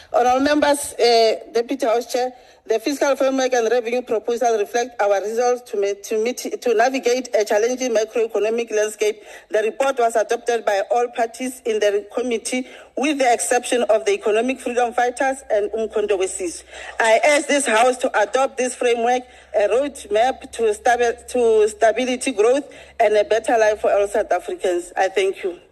Honourable members, Deputy House Chair, the fiscal framework and revenue proposal reflect our resolve to navigate a challenging macroeconomic landscape. The report was adopted by all parties in the committee, with the exception of the Economic Freedom Fighters and Umkhonto we-Sizwe. I urge this House to adopt this framework, a roadmap to stability, growth, and a better life for all South Africans. I thank you.